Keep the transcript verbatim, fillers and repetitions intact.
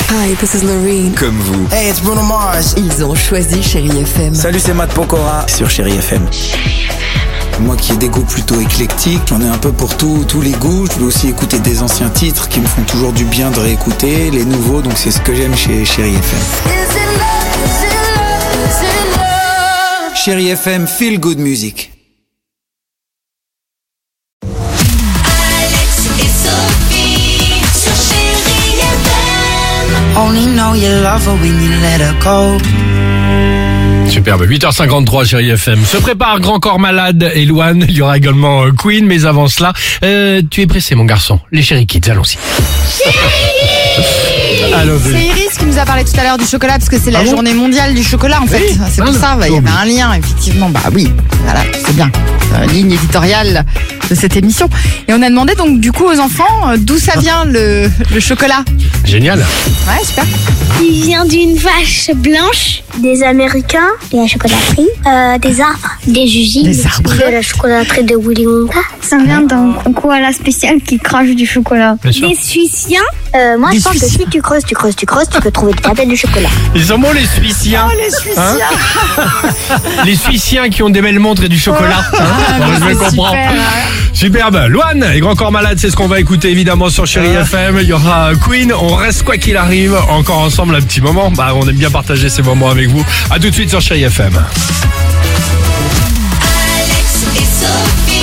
Hi, this is Loreen. Comme vous. Hey, it's Bruno Mars. Ils ont choisi Chérie F M. Salut, c'est Matt Pokora sur Chérie F M. Moi qui ai des goûts plutôt éclectiques, j'en ai un peu pour tout, tous les goûts. Je peux aussi écouter des anciens titres qui me font toujours du bien de réécouter, les nouveaux, donc c'est ce que j'aime chez Chérie F M. Chérie F M, feel good music. Alex et Sophie sur Chérie F M. Only know you love her when you let her go. Superbe, huit heures cinquante-trois, Chérie F M. Se prépare Grand Corps Malade et Louane. Il y aura également euh, Queen, mais avant cela, euh, tu es pressé, mon garçon. Les Chérie Kids, allons-y. Allons-y. C'est Iris qui nous a parlé tout à l'heure du chocolat parce que c'est la Ah bon journée mondiale du chocolat en fait. Oui. C'est Ah, pour ça, bah, il y avait un lien effectivement. Bah oui, voilà, c'est bien. La ligne éditoriale de cette émission. Et on a demandé donc du coup aux enfants euh, d'où ça vient le, le chocolat. Génial. Ouais, super. Il vient d'une vache blanche, des Américains, de la chocolaterie, euh, des arbres, des usines, Des arbres. de la chocolaterie de Willy Wonka. Ça vient d'un koala spécial qui crache du chocolat. Bien sûr. Des Suissiens. Euh, moi, Des je pense que Suissiens. si tu creuses, tu creuses, tu creuses, tu peux trouver des tablettes de chocolat. Ils sont bons, les Suissiens. Oh, les Suissiens. Les Suissiens qui ont des belles montres et du chocolat. Hein Ah, je mais vais c'est comprendre. super, hein. Superbe. Louane et Grand Corps Malade, c'est ce qu'on va écouter évidemment sur Chérie F M. Il y aura Queen. On reste quoi qu'il arrive encore ensemble un petit moment. Bah, on aime bien partager ces moments avec vous. À tout de suite sur Chérie F M. Alex et Sophie.